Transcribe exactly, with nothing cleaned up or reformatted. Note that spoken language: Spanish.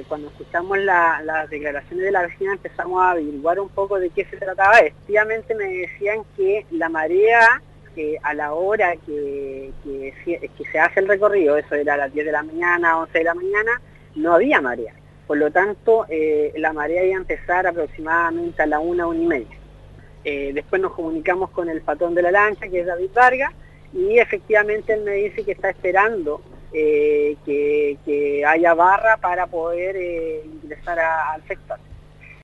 cuando escuchamos la, las declaraciones de la vecina empezamos a averiguar un poco de qué se trataba. Efectivamente me decían que la marea, que a la hora que, que, que se hace el recorrido, eso era a las diez de la mañana, once de la mañana, no había marea. Por lo tanto, eh, la marea iba a empezar aproximadamente a la una, una y media. Eh, después nos comunicamos con el patrón de la lancha, que es David Vargas, y efectivamente él me dice que está esperando eh, que, que haya barra para poder eh, ingresar a, al sector.